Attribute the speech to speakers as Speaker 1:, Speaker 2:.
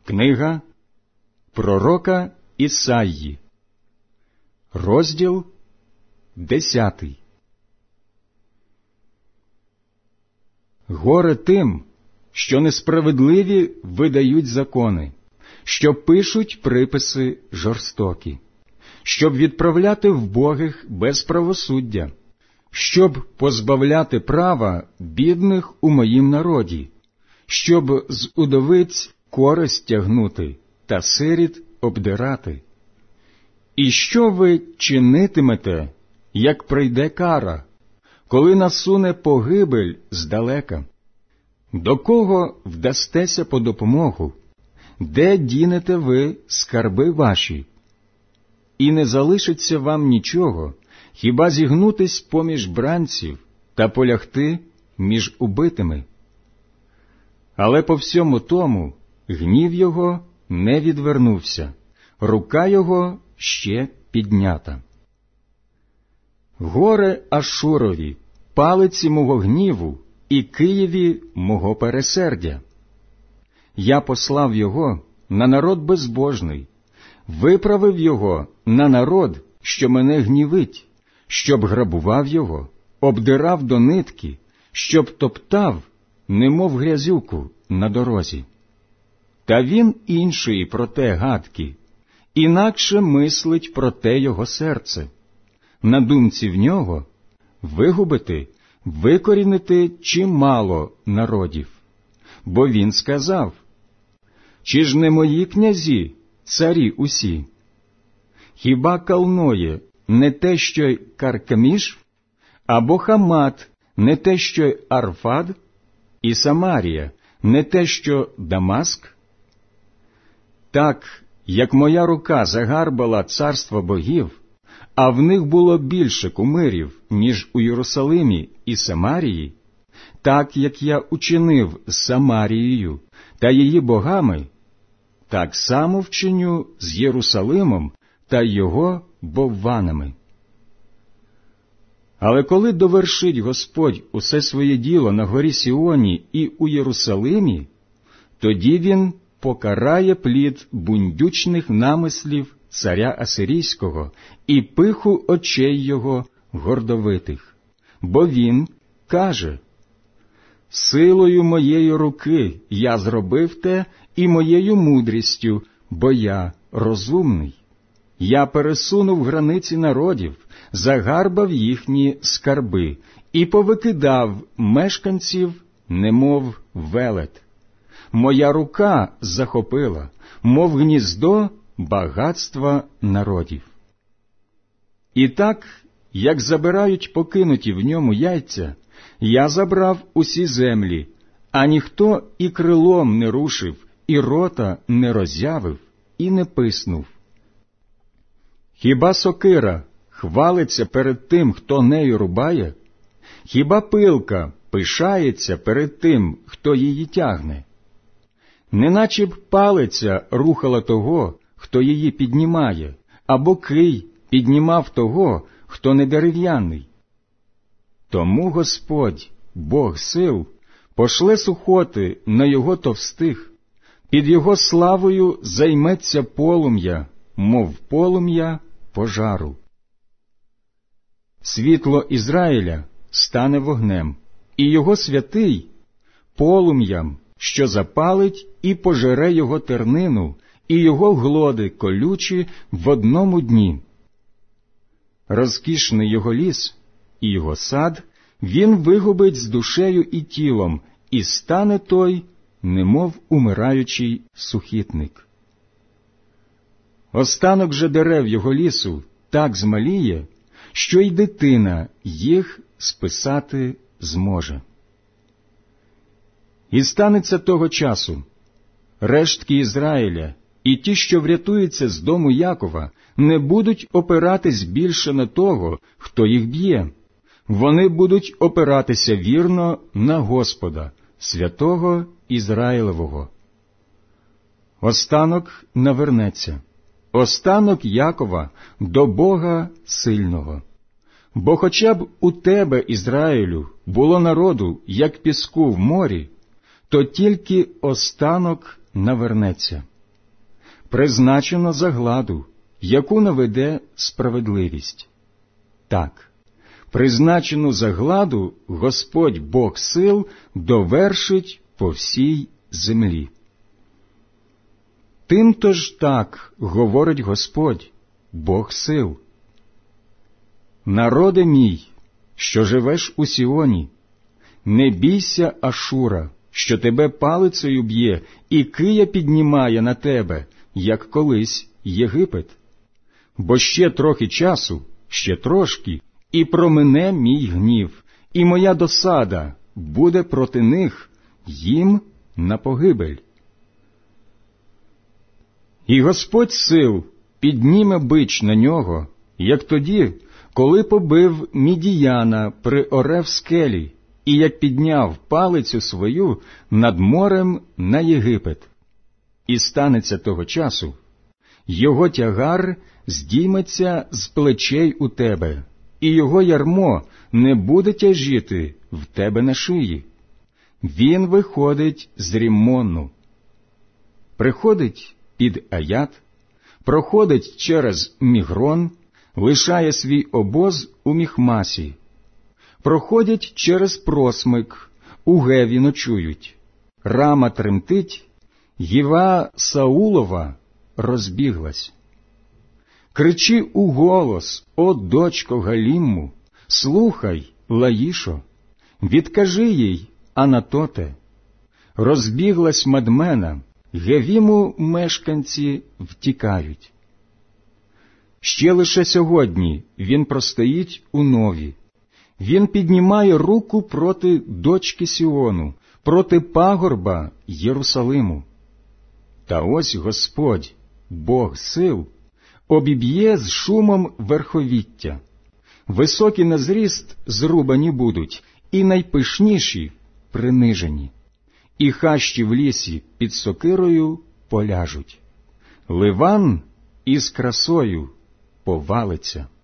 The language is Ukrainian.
Speaker 1: Книга пророка Ісаї, розділ 10. Горе тим, що несправедливі видають закони, що пишуть приписи жорстокі, щоб відправляти вбогих без правосуддя, щоб позбавляти права бідних у моїм народі, щоб з удовиць користь тягнути та сиріт обдирати. І що ви чинитимете, як прийде кара, коли насуне погибель здалека? До кого вдастеся по допомогу? Де дінете ви скарби ваші? І не залишиться вам нічого, хіба зігнутись поміж бранців та полягти між убитими. Але по всьому тому гнів його не відвернувся, рука його ще піднята. Горе Ашурові, палиці мого гніву, і Києві мого пересердя. Я послав його на народ безбожний, виправив його на народ, що мене гнівить, щоб грабував його, обдирав до нитки, щоб топтав, немов грязюку на дорозі. Та він іншої про те гадки, інакше мислить про те його серце. На думці в нього вигубити, викорінити чимало народів. Бо він сказав: чи ж не мої князі, царі усі? Хіба Калноє не те, що й Каркаміш, або Хамат не те, що й Арфад, і Самарія не те, що Дамаск? Так, як моя рука загарбала царство богів, а в них було більше кумирів, ніж у Єрусалимі і Самарії, так, як я учинив з Самарією та її богами, так само вчиню з Єрусалимом та його бовванами. Але коли довершить Господь усе своє діло на горі Сіоні і у Єрусалимі, тоді він покарає плід бундючних намислів царя Асирійського і пиху очей його гордовитих. Бо він каже: «Силою моєї руки я зробив те, і моєю мудрістю, бо я розумний. Я пересунув границі народів, загарбав їхні скарби і повикидав мешканців, немов велет. Моя рука захопила, мов гніздо, багатства народів. І так, як забирають покинуті в ньому яйця, я забрав усі землі, а ніхто і крилом не рушив, і рота не роззявив, і не писнув. Хіба сокира хвалиться перед тим, хто нею рубає? Хіба пилка пишається перед тим, хто її тягне? Неначе б палиця рухала того, хто її піднімає, або кий піднімав того, хто не дерев'яний. Тому Господь, Бог сил, пошле сухоти на його товстих, під його славою займеться полум'я, мов полум'я пожару. Світло Ізраїля стане вогнем, і його святий – полум'ям, що запалить і пожере його тернину, і його глоди колючі в одному дні. Розкішний його ліс і його сад він вигубить з душею і тілом, і стане той, немов умираючий сухітник. Останок же дерев його лісу так змаліє, що й дитина їх списати зможе. І станеться того часу: рештки Ізраїля і ті, що врятуються з дому Якова, не будуть опиратись більше на того, хто їх б'є. Вони будуть опиратися вірно на Господа, святого Ізраїлевого. Останок навернеться, останок Якова до Бога сильного. Бо хоча б у тебе, Ізраїлю, було народу, як піску в морі, то тільки останок навернеться, призначено загладу, яку наведе справедливість. Так, призначену загладу Господь Бог сил довершить по всій землі. Тимто ж так говорить Господь, Бог сил. Народе мій, що живеш у Сіоні, не бійся Ашура, що тебе палицею б'є і кия піднімає на тебе, як колись Єгипет. Бо ще трохи часу, ще трошки, і промине мій гнів, і моя досада буде проти них, їм на погибель. І Господь сил підніме бич на нього, як тоді, коли побив Мідіяна при Орев-скелі, і як підняв палицю свою над морем на Єгипет. І станеться того часу, його тягар здійметься з плечей у тебе, і його ярмо не буде тяжіти в тебе на шиї. Він виходить з Ріммону, приходить під Аят, проходить через Мігрон, лишає свій обоз у Міхмасі, проходять через Просмик, у Геві ночують, Рама тремтить, Гіва Саулова розбіглась. Кричи у голос, о дочко Галімму, слухай, Лаїшо, відкажи їй, Анатоте, розбіглась Мадмена, Гевіму мешканці втікають. Ще лише сьогодні він простоїть у Нові. Він піднімає руку проти дочки Сіону, проти пагорба Єрусалиму. Та ось Господь, Бог сил, обіб'є з шумом верховіття. Високі на зріст зрубані будуть, і найпишніші принижені. І хащі в лісі під сокирою поляжуть. Ливан із красою повалиться.